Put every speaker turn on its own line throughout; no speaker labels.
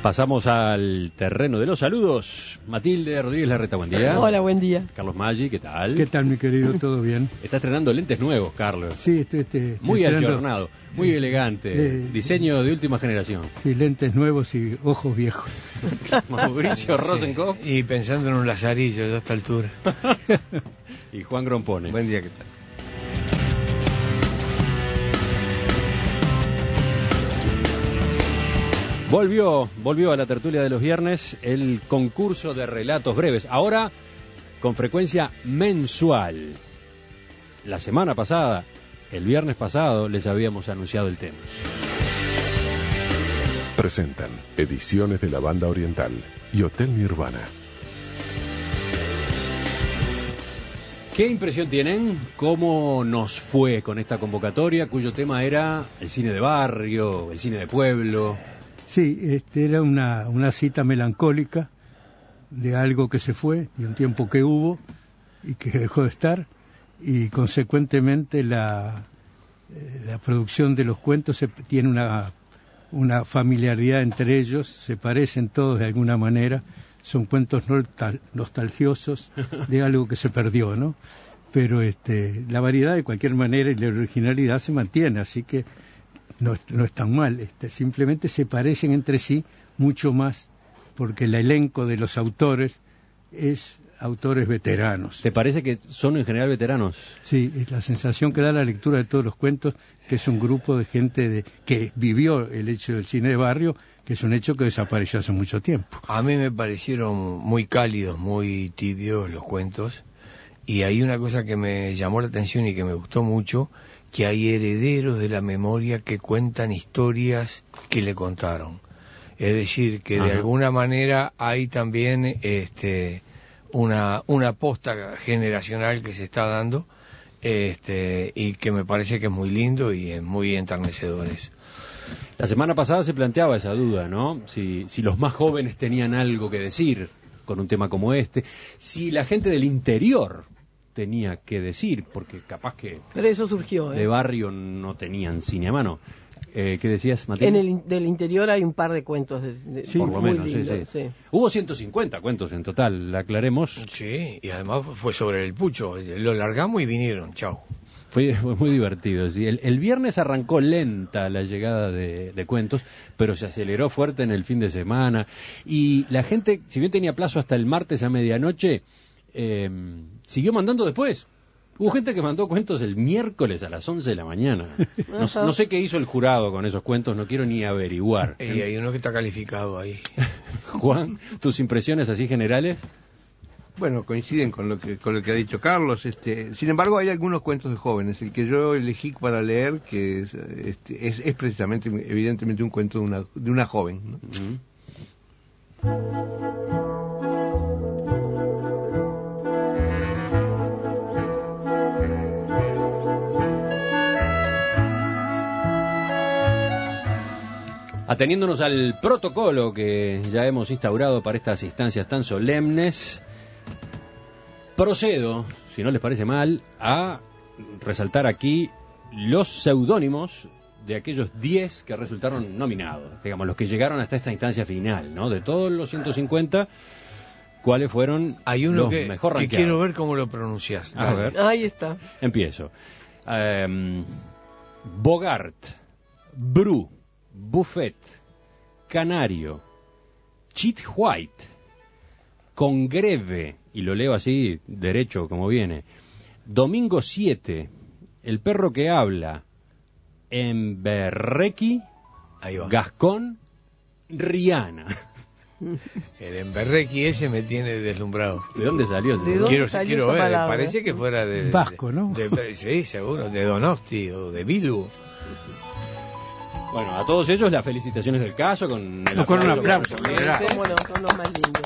Pasamos al terreno de los saludos. Matilde Rodríguez Larreta, buen día.
Hola, buen día.
Carlos Maggi, ¿qué tal?
¿Qué tal, mi querido? ¿Todo bien?
Está estrenando lentes nuevos, Carlos.
Sí, estoy
muy
estrenando,
ayornado, muy elegante. Diseño de última generación.
Sí, lentes nuevos y ojos viejos.
Mauricio Rosenkopf.
Y pensando en un lazarillo a esta altura.
Y Juan Grompone.
Buen día, ¿qué tal?
Volvió a la tertulia de los viernes el concurso de relatos breves, ahora con frecuencia mensual. La semana pasada, el viernes pasado, les habíamos anunciado el tema.
Presentan Ediciones de la Banda Oriental y Hotel Nirvana.
¿Qué impresión tienen? ¿Cómo nos fue con esta convocatoria, cuyo tema era el cine de barrio, el cine de pueblo?
Sí, era una cita melancólica de algo que se fue, de un tiempo que hubo y que dejó de estar, y consecuentemente la producción de los cuentos tiene una familiaridad entre ellos, se parecen todos de alguna manera, son cuentos nostalgiosos de algo que se perdió, ¿no? Pero la variedad de cualquier manera y la originalidad se mantiene, así que no es tan mal, simplemente se parecen entre sí mucho más porque el elenco de los autores es autores veteranos.
¿Te parece que son en general veteranos?
Sí, es la sensación que da la lectura de todos los cuentos, que es un grupo de gente que vivió el hecho del cine de barrio, que es un hecho que desapareció hace mucho tiempo.
A mí me parecieron muy cálidos, muy tibios los cuentos, y hay una cosa que me llamó la atención y que me gustó mucho, que hay herederos de la memoria que cuentan historias que le contaron. Es decir, que de alguna manera hay también una posta generacional que se está dando, y que me parece que es muy lindo y es muy enternecedor eso.
La semana pasada se planteaba esa duda, ¿no? Si los más jóvenes tenían algo que decir con un tema como este, si la gente del interior tenía que decir, porque capaz que
pero eso surgió,
de barrio no tenían cine a mano. ¿Qué decías, Matilde?
Del interior hay un par de cuentos
sí, por lo menos, lindos, sí. Hubo 150 cuentos en total, aclaremos.
Sí, y además fue sobre el pucho, lo largamos y vinieron, chau.
Fue muy divertido, sí. El viernes arrancó lenta la llegada de cuentos, pero se aceleró fuerte en el fin de semana, y la gente, si bien tenía plazo hasta el martes a medianoche, siguió mandando después. Hubo gente que mandó cuentos el miércoles a las 11 de la mañana. No sé qué hizo el jurado con esos cuentos, no quiero ni averiguar.
Y hay uno que está calificado ahí.
Juan, ¿tus impresiones así generales?
Bueno, coinciden con lo que ha dicho Carlos. Sin embargo, hay algunos cuentos de jóvenes. El que yo elegí para leer, que es precisamente, evidentemente, un cuento de una joven, ¿no?
Ateniéndonos al protocolo que ya hemos instaurado para estas instancias tan solemnes, procedo, si no les parece mal, a resaltar aquí los seudónimos de aquellos 10 que resultaron nominados, digamos, los que llegaron hasta esta instancia final, ¿no? De todos los 150, ¿cuáles fueron
hay uno
los mejor rankeados?
Que quiero ver cómo lo pronuncias.
A ver.
Ahí está.
Empiezo. Bogart, Bru, Buffet, Canario, Cheat White, Congreve, y lo leo así, derecho como viene, Domingo 7, El perro que habla, Emberrequi, Gascón, Rihanna.
El Emberrequi ese me tiene deslumbrado.
¿De dónde salió?
Quiero ver, parece que fuera de
vasco, ¿no?
Sí, seguro, de Donosti o de Bilbo.
Bueno, a todos ellos las felicitaciones del caso con un
aplauso.
Bueno, son los más lindos.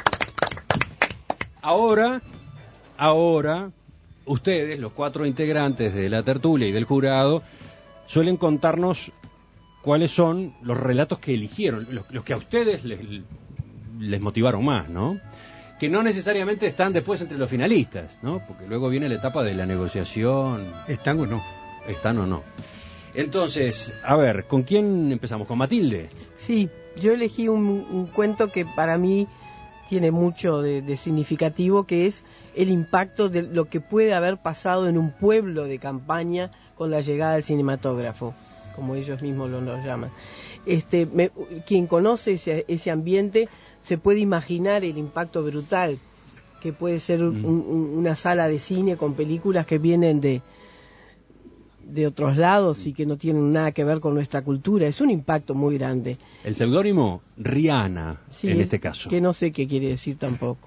Ahora, ustedes, los 4 integrantes de la tertulia y del jurado, suelen contarnos cuáles son los relatos que eligieron, los que a ustedes les motivaron más, ¿no? Que no necesariamente están después entre los finalistas, ¿no? Porque luego viene la etapa de la negociación.
¿Están o no?
¿Están o no? Entonces, a ver, ¿con quién empezamos? ¿Con Matilde?
Sí, Yo elegí un cuento que para mí tiene mucho de significativo, que es el impacto de lo que puede haber pasado en un pueblo de campaña con la llegada del cinematógrafo, como ellos mismos lo llaman. Quien conoce ese ambiente se puede imaginar el impacto brutal que puede ser una sala de cine con películas que vienen de otros lados y que no tienen nada que ver con nuestra cultura. Es un impacto muy grande.
El seudónimo Rihanna,
sí,
en este caso.
Que no sé qué quiere decir tampoco.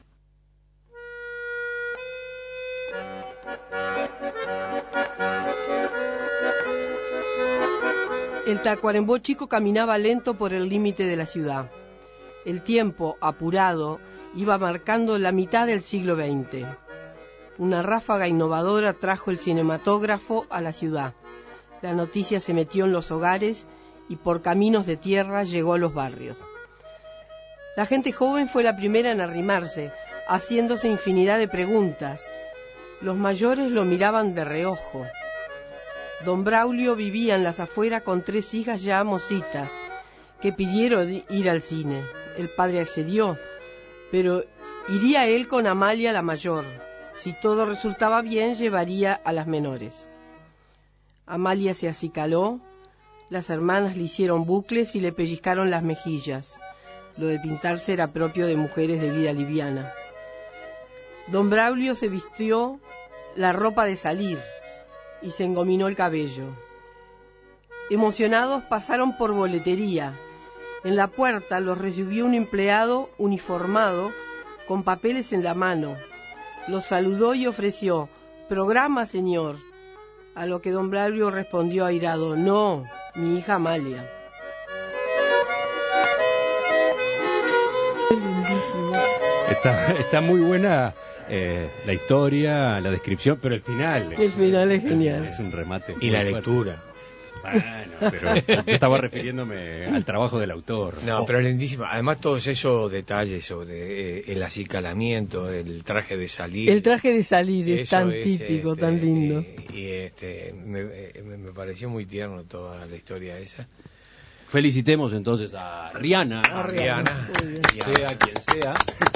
El tacuarembó chico caminaba lento por el límite de la ciudad. El tiempo, apurado, iba marcando la mitad del siglo XX. Una ráfaga innovadora trajo el cinematógrafo a la ciudad. La noticia se metió en los hogares y por caminos de tierra llegó a los barrios. La gente joven fue la primera en arrimarse, haciéndose infinidad de preguntas. Los mayores lo miraban de reojo. Don Braulio vivía en las afueras con 3 hijas ya mocitas, que pidieron ir al cine. El padre accedió, pero iría él con Amalia la mayor. Si todo resultaba bien, llevaría a las menores. Amalia se acicaló, las hermanas le hicieron bucles y le pellizcaron las mejillas. Lo de pintarse era propio de mujeres de vida liviana. Don Braulio se vistió la ropa de salir y se engominó el cabello. Emocionados pasaron por boletería. En la puerta los recibió un empleado uniformado con papeles en la mano. Los saludó y ofreció: «Programa, señor». A lo que don Braulio respondió airado: «No, mi hija Amalia».
Qué lindísimo. Está muy buena la historia, la descripción, pero el final.
El final es genial.
Es un remate.
Y la lectura.
Bueno, pero yo estaba refiriéndome al trabajo del autor.
No, pero es lindísimo. Además, todos esos detalles sobre el acicalamiento, el traje de salir.
El traje de salir es tan típico, tan lindo.
Me pareció muy tierno toda la historia esa.
Felicitemos entonces a Rihanna.
A Rihanna.
Sea quien sea.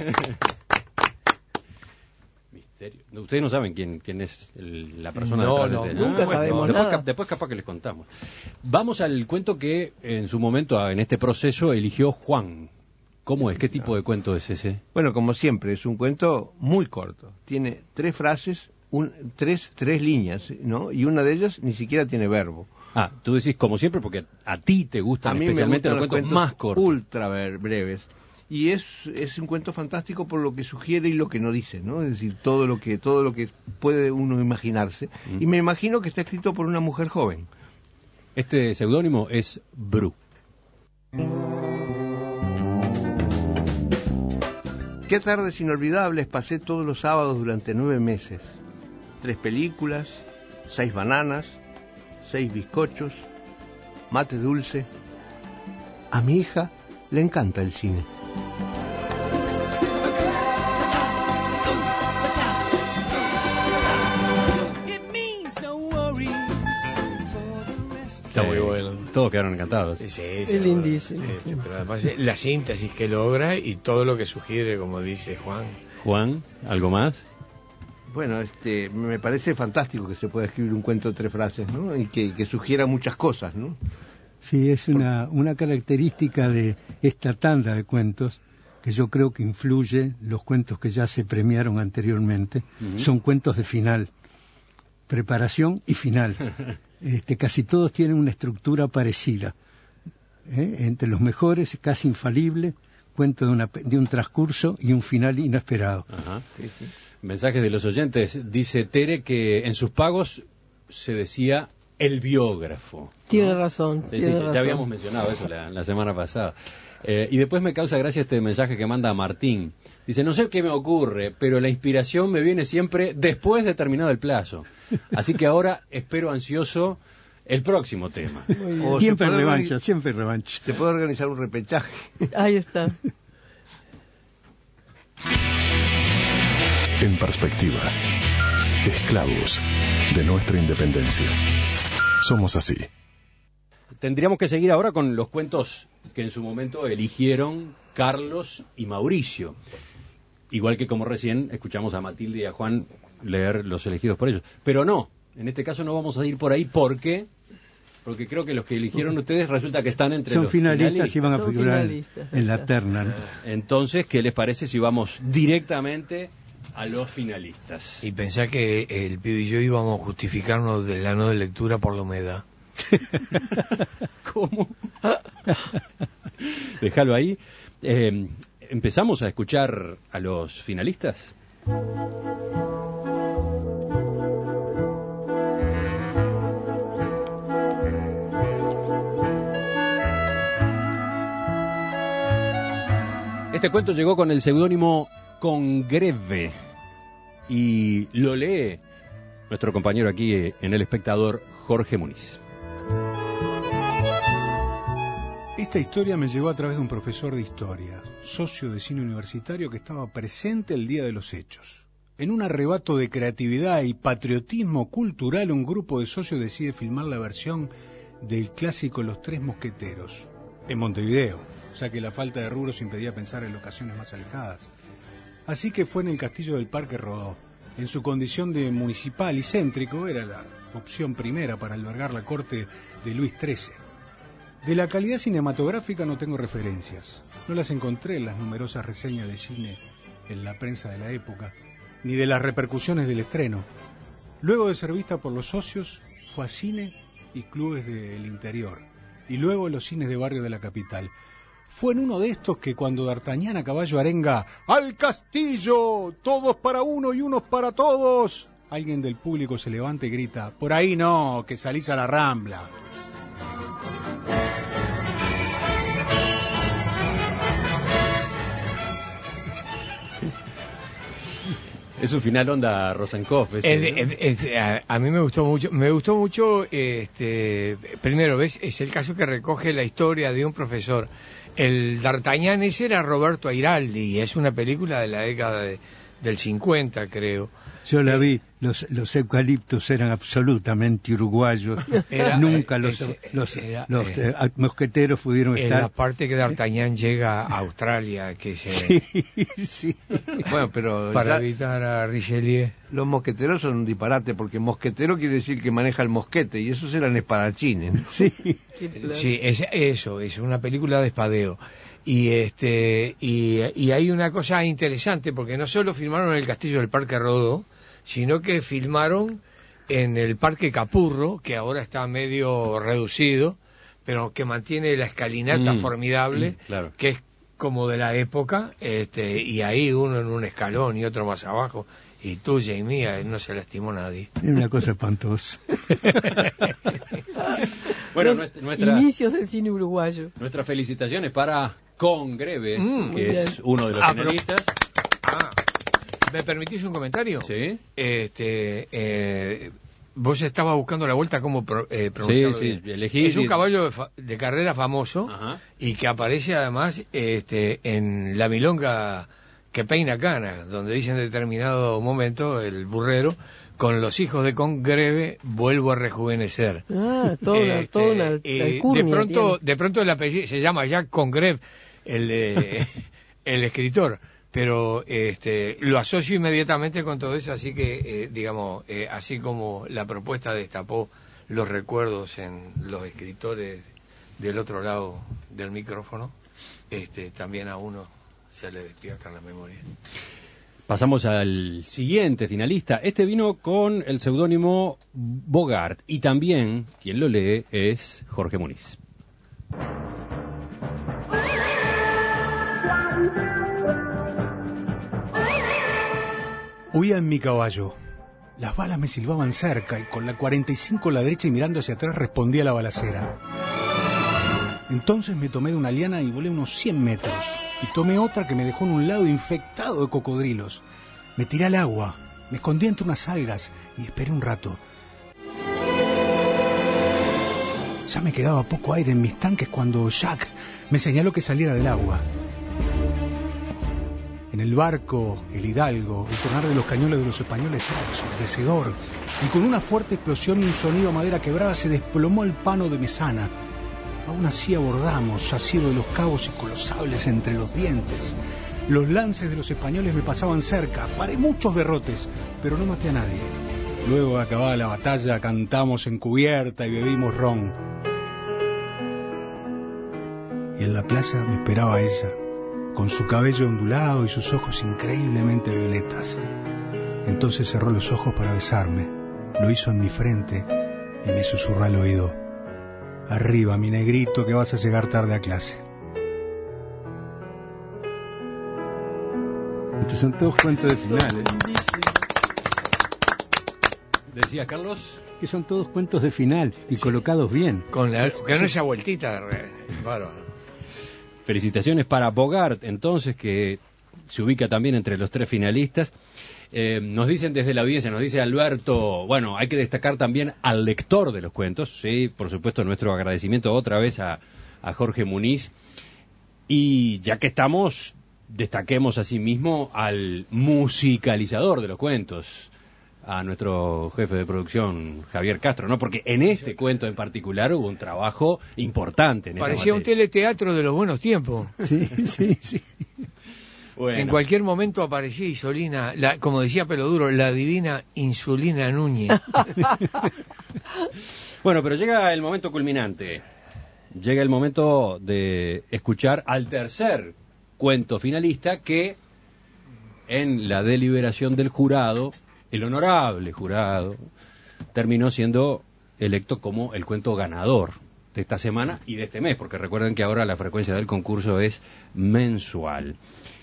Ustedes no saben quién es la persona detrás de
nunca sabemos nada.
Después capaz que les contamos. Vamos al cuento que en su momento, en este proceso, eligió Juan. ¿Cómo es? ¿Qué tipo de cuento es ese?
Bueno, como siempre, es un cuento muy corto. Tiene 3 frases, tres líneas, ¿no? Y una de ellas ni siquiera tiene verbo.
Ah, tú decís como siempre porque a ti te gustan especialmente los cuentos más cortos.
Ultra breves. Y es un cuento fantástico por lo que sugiere y lo que no dice, ¿no? Es decir, todo lo que puede uno imaginarse. Y me imagino que está escrito por una mujer joven.
Este seudónimo es Bru.
Qué tardes inolvidables pasé todos los sábados durante 9 meses. 3 películas, 6 bananas, 6 bizcochos, mate dulce. A mi hija le encanta el cine.
Está muy bueno. Todos quedaron encantados.
Sí,
es lindísimo.
Pero además la síntesis que logra y todo lo que sugiere, como dice Juan.
Juan, ¿algo más?
Bueno, me parece fantástico que se pueda escribir un cuento de 3 frases, ¿no? Y que sugiera muchas cosas, ¿no?
Sí, es una característica de esta tanda de cuentos que yo creo que influye los cuentos que ya se premiaron anteriormente. Son cuentos de final, preparación y final. Casi todos tienen una estructura parecida. Entre los mejores, casi infalible, cuento de un transcurso y un final inesperado.
Ajá. Sí. Mensajes de los oyentes. Dice Tere que en sus pagos se decía el biógrafo, ¿no?
Tiene razón.
Ya habíamos mencionado eso la semana pasada. Y después me causa gracia este mensaje que manda Martín. Dice: no sé qué me ocurre, pero la inspiración me viene siempre después de terminado el plazo. Así que ahora espero ansioso el próximo tema.
Siempre revancha.
Se puede organizar un repechaje.
Ahí está.
En perspectiva, esclavos de nuestra independencia. Somos así.
tendríamos que seguir ahora con los cuentos que en su momento eligieron Carlos y Mauricio. Igual que como recién escuchamos a Matilde y a Juan leer los elegidos por ellos. Pero no, en este caso no vamos a ir por ahí. ¿Por qué? Porque creo que los que eligieron ustedes resulta que están entre
son
los
finalistas y van a
Son
figurar
finalistas.
en la terna, ¿no?
Entonces, ¿qué les parece si vamos directamente a los finalistas?
Y pensá que el pibe y yo íbamos a justificarnos de la no de lectura por la humedad.
¿Cómo? Déjalo ahí. ¿Empezamos a escuchar a los finalistas? Este cuento llegó con el seudónimo Congreve y lo lee nuestro compañero aquí en El Espectador, Jorge Muniz.
Esta historia me llegó a través de un profesor de historia, socio de cine universitario que estaba presente el día de los hechos. En un arrebato de creatividad y patriotismo cultural, un grupo de socios decide filmar la versión del clásico Los Tres Mosqueteros, en Montevideo, ya que la falta de rubros impedía pensar en locaciones más alejadas. Así que fue en el Castillo del Parque Rodó. En su condición de municipal y céntrico, era la opción primera para albergar la corte de Luis XIII. De la calidad cinematográfica no tengo referencias. No las encontré en las numerosas reseñas de cine en la prensa de la época, ni de las repercusiones del estreno. Luego de ser vista por los socios, fue a cine y clubes del interior, y luego en los cines de barrio de la capital. Fue en uno de estos que cuando D'Artagnan a caballo arenga ¡Al castillo! ¡Todos para uno y unos para todos! Alguien del público se levanta y grita ¡Por ahí no, que salís a la Rambla!
Es un final onda Rosenkopf.
A mí me gustó mucho, primero, ¿ves? Es el caso que recoge la historia de un profesor. El D'Artagnan ese era Roberto Airaldi, y es una película de la década del 50, creo.
Yo la vi, los eucaliptos eran absolutamente uruguayos. Nunca los mosqueteros pudieron estar.
En la parte que D'Artagnan llega a Australia, que se...
Sí.
Bueno, pero
para evitar a Richelieu.
Los mosqueteros son un disparate, porque mosquetero quiere decir que maneja el mosquete, y esos eran espadachines, ¿no?
Sí.
Sí, es una película de espadeo. Y hay una cosa interesante, porque no solo filmaron en el Castillo del Parque Rodó, sino que filmaron en el Parque Capurro, que ahora está medio reducido, pero que mantiene la escalinata formidable,
claro,
que es como de la época, y ahí uno en un escalón y otro más abajo, y tuya y mía, no se lastimó nadie.
Es una cosa espantosa.
Bueno,
inicios del cine uruguayo.
Nuestras felicitaciones para Congreve, que es uno de los finalistas.
¿Me permitís un comentario?
Sí.
Vos estabas buscando la vuelta cómo pronunciarlo.
Sí, elegí.
Es un caballo de carrera famoso.
Ajá.
Y que aparece además en La Milonga que peina cana, donde dice en determinado momento el burrero: con los hijos de Congreve vuelvo a rejuvenecer.
Toda una alcurnia
de pronto el apellido se llama Jacques Congreve, el escritor, pero lo asocio inmediatamente con todo eso, así que así como la propuesta destapó los recuerdos en los escritores del otro lado del micrófono, también a uno se le despierta la memoria.
Pasamos al siguiente finalista. Este vino con el seudónimo Bogart, y también quien lo lee es Jorge Muniz.
Huía en mi caballo. Las balas me silbaban cerca y con la 45 a la derecha y mirando hacia atrás respondía a la balacera. Entonces me tomé de una liana y volé unos 100 metros. Y tomé otra que me dejó en un lado infectado de cocodrilos. Me tiré al agua, me escondí entre unas algas y esperé un rato. Ya me quedaba poco aire en mis tanques cuando Jacques me señaló que saliera del agua. En el barco, el hidalgo, el tronar de los cañones de los españoles era ensordecedor, y con una fuerte explosión y un sonido a madera quebrada se desplomó el pano de mesana. Aún así abordamos, asido de los cabos y con los sables entre los dientes. Los lances de los españoles me pasaban cerca, paré muchos derrotes, pero no maté a nadie. Luego, acabada la batalla, cantamos en cubierta y bebimos ron. Y en la plaza me esperaba ella, con su cabello ondulado y sus ojos increíblemente violetas. Entonces cerró los ojos para besarme, lo hizo en mi frente y me susurró al oído: arriba, mi negrito, que vas a llegar tarde a clase.
Estos son todos cuentos de final, ¿eh?
Decía Carlos.
Que son todos cuentos de final y colocados bien.
Con esa vueltita, bárbaro.
Felicitaciones para Bogart, entonces, que se ubica también entre los 3 finalistas. Nos dicen desde la audiencia, nos dice Alberto, bueno, hay que destacar también al lector de los cuentos. Sí, por supuesto, nuestro agradecimiento otra vez a Jorge Muniz. Y ya que estamos, destaquemos asimismo al musicalizador de los cuentos, a nuestro jefe de producción, Javier Castro, ¿no? Porque en este cuento en particular hubo un trabajo importante.
Parecía un teleteatro de los buenos tiempos.
Sí, sí, sí.
Bueno.
En cualquier momento aparecía Isolina, como decía Peloduro, la divina Insulina Núñez.
Bueno, pero llega el momento culminante. Llega el momento de escuchar al tercer cuento finalista que, en la deliberación del jurado, el honorable jurado, terminó siendo electo como el cuento ganador de esta semana y de este mes, porque recuerden que ahora la frecuencia del concurso es mensual.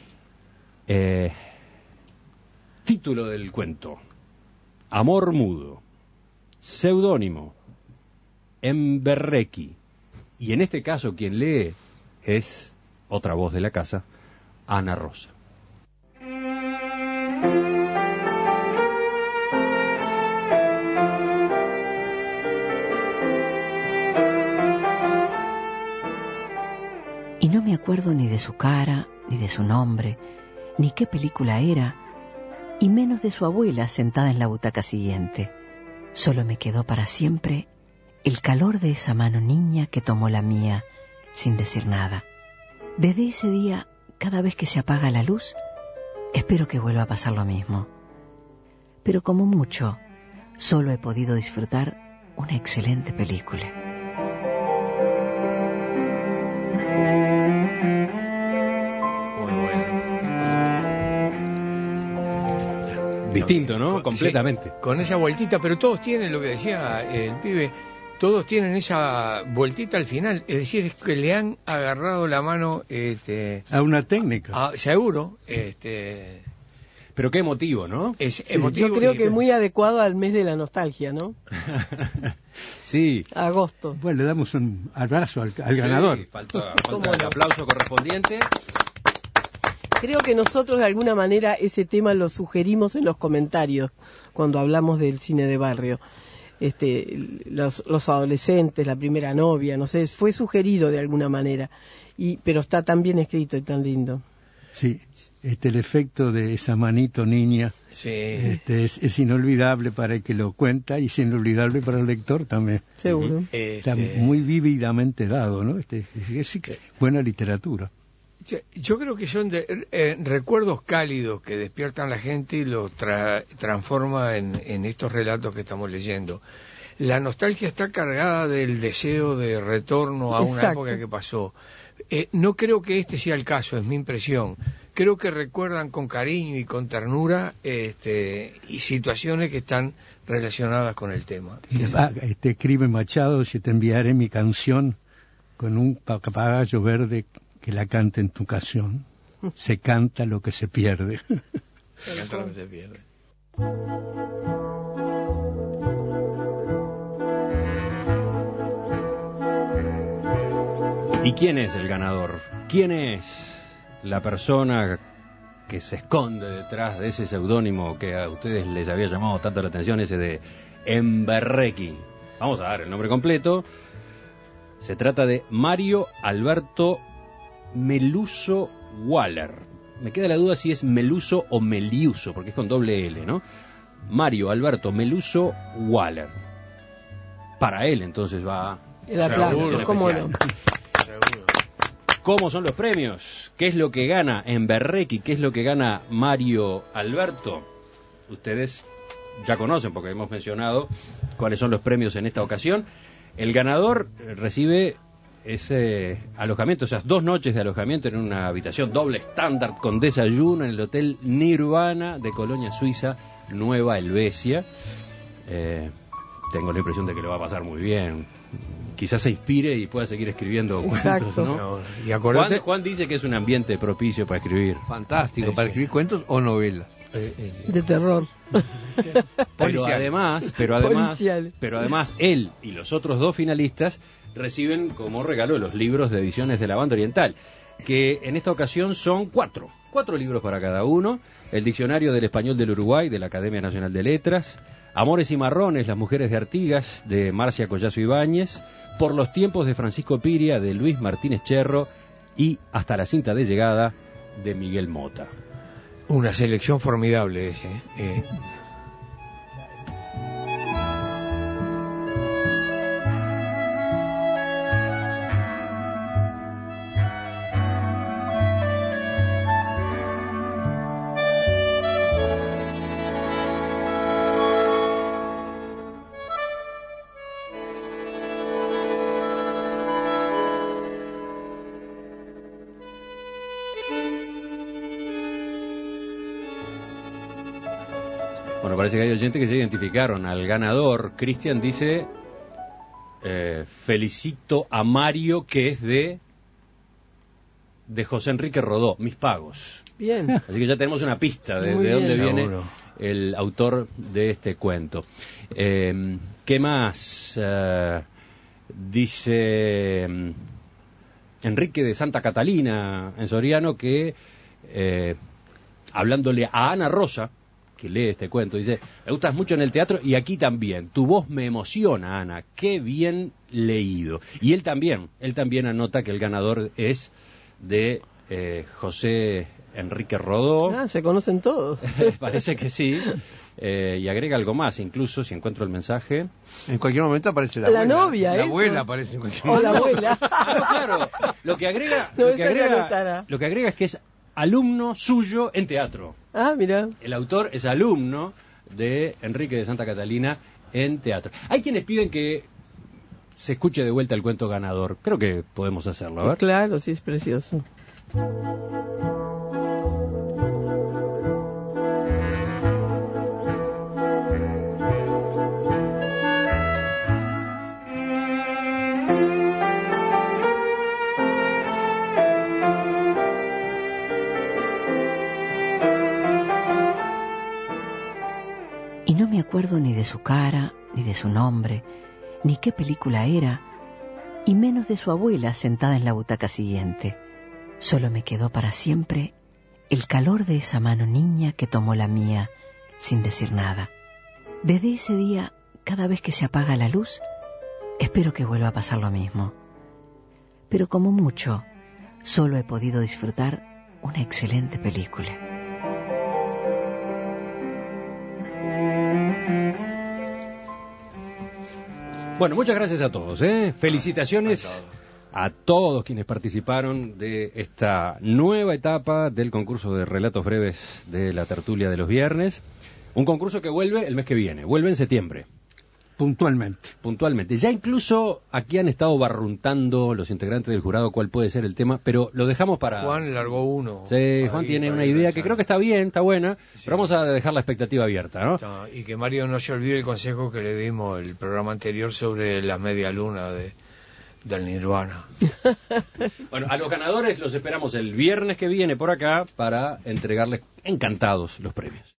Título del cuento: Amor mudo. Seudónimo: Emberreki. Y en este caso quien lee es otra voz de la casa, Ana Rosa.
Y no me acuerdo ni de su cara, ni de su nombre, ni qué película era, y menos de su abuela sentada en la butaca siguiente. Solo me quedó para siempre el calor de esa mano niña que tomó la mía sin decir nada. Desde ese día, cada vez que se apaga la luz, espero que vuelva a pasar lo mismo. Pero como mucho, solo he podido disfrutar una excelente película.
Distinto, ¿no? Completamente.
Sí, con esa vueltita, pero todos tienen lo que decía el pibe, todos tienen esa vueltita al final, es decir, es que le han agarrado la mano
a una técnica.
Seguro,
pero qué emotivo, ¿no?
Es
Sí,
emotivo.
yo creo que es muy adecuado al mes de la nostalgia, ¿no?
Sí.
Agosto.
Bueno, le damos un abrazo al ganador.
Falta el aplauso correspondiente.
Creo que nosotros de alguna manera ese tema lo sugerimos en los comentarios cuando hablamos del cine de barrio. Los adolescentes, la primera novia, no sé, fue sugerido de alguna manera, pero está tan bien escrito y tan lindo.
Sí, el efecto de esa manito niña
sí.
Es inolvidable para el que lo cuenta y es inolvidable para el lector también.
Seguro.
Está muy vívidamente dado, ¿no? Es buena literatura.
Yo creo que son recuerdos cálidos que despiertan la gente y los transforma en estos relatos que estamos leyendo. La nostalgia está cargada del deseo de retorno a una época que pasó. No creo que este sea el caso, es mi impresión. Creo que recuerdan con cariño y con ternura y situaciones que están relacionadas con el tema.
Escribe Machado: si te enviaré mi canción con un papagayo verde que la cante en tu canción. Se canta lo que se pierde.
Se canta lo que se pierde.
¿Y quién es el ganador? ¿Quién es la persona que se esconde detrás de ese seudónimo que a ustedes les había llamado tanto la atención, ese de Emberreki? Vamos a dar el nombre completo. Se trata de Mario Alberto Meluso Waller. Me queda la duda si es Meluso o Meliuso, porque es con doble L, ¿no? Mario Alberto Meluso Waller. Para él entonces va
El aplauso, ¿cómo no?
Seguro.
¿Cómo son los premios? ¿Qué es lo que gana Emberreki? ¿Qué es lo que gana Mario Alberto? Ustedes ya conocen porque hemos mencionado cuáles son los premios en esta ocasión. El ganador recibe ese alojamiento, o sea, 2 noches de alojamiento en una habitación doble estándar con desayuno en el Hotel Nirvana de Colonia Suiza, Nueva Helvecia. Tengo la impresión de que lo va a pasar muy bien. Quizás se inspire y pueda seguir escribiendo cuentos, ¿no?
No, y acordate,
Juan dice que es un ambiente propicio para escribir.
Fantástico, para escribir cuentos o novelas.
De terror.
Pero además,
Policial.
él y los otros 2 finalistas reciben como regalo los libros de ediciones de la Banda Oriental, que en esta ocasión son 4 libros para cada uno: el Diccionario del Español del Uruguay de la Academia Nacional de Letras, Amores y Marrones, las mujeres de Artigas de Marcia Collazo Ibáñez, Por los tiempos de Francisco Piria de Luis Martínez Cherro y Hasta la cinta de llegada de Miguel Mota.
una selección formidable ese.
Bueno, parece que hay oyentes que se identificaron al ganador. Cristian dice, felicito a Mario, que es de José Enrique Rodó, Mis Pagos.
Bien.
Así que ya tenemos una pista de dónde viene el autor de este cuento. ¿Qué más? Dice Enrique de Santa Catalina, en Soriano, que hablándole a Ana Rosa, que lee este cuento, dice: me gustas mucho en el teatro y aquí también. Tu voz me emociona, Ana. Qué bien leído. Y él también anota que el ganador es de José Enrique Rodó.
Ah, se conocen todos.
Parece que sí. Y agrega algo más, incluso si encuentro el mensaje.
En cualquier momento aparece la
La
abuela.
novia,
La
eso.
abuela aparece en cualquier
O
momento.
la abuela.
Claro, lo que agrega,
No,
lo que
esa ya no
agrega,
estará.
lo que agrega es que es alumno suyo en teatro.
Ah, mira.
El autor es alumno de Enrique de Santa Catalina en teatro. Hay quienes piden que se escuche de vuelta el cuento ganador. Creo que podemos hacerlo, a ver.
Claro, sí, es precioso.
Y no me acuerdo ni de su cara, ni de su nombre, ni qué película era, y menos de su abuela sentada en la butaca siguiente. Solo me quedó para siempre el calor de esa mano niña que tomó la mía sin decir nada. Desde ese día, cada vez que se apaga la luz, espero que vuelva a pasar lo mismo. Pero como mucho, solo he podido disfrutar una excelente película.
Bueno, muchas gracias a todos. Felicitaciones a todos quienes participaron de esta nueva etapa del concurso de relatos breves de la tertulia de los viernes. Un concurso que vuelve el mes que viene, vuelve en septiembre. Puntualmente. Ya incluso aquí han estado barruntando los integrantes del jurado cuál puede ser el tema, pero lo dejamos para...
Juan largó uno.
Sí, Juan tiene una idea que creo que está bien, está buena, sí. Pero vamos a dejar la expectativa abierta, ¿no?
Y que Mario no se olvide el consejo que le dimos el programa anterior sobre la media luna del Nirvana.
Bueno, a los ganadores los esperamos el viernes que viene por acá para entregarles encantados los premios.